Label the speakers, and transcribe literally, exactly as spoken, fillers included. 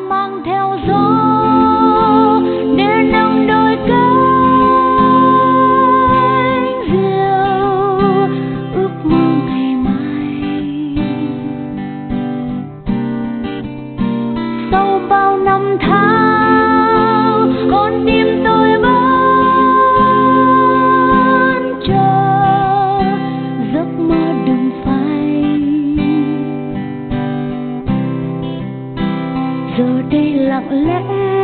Speaker 1: mang theo gió để nâng đôi cánh diều ước mơ ngày mai. Sau bao năm tháng con tim tôi vẫn chờ giấc mơ đừng phai. Giờ đây lặng lẽ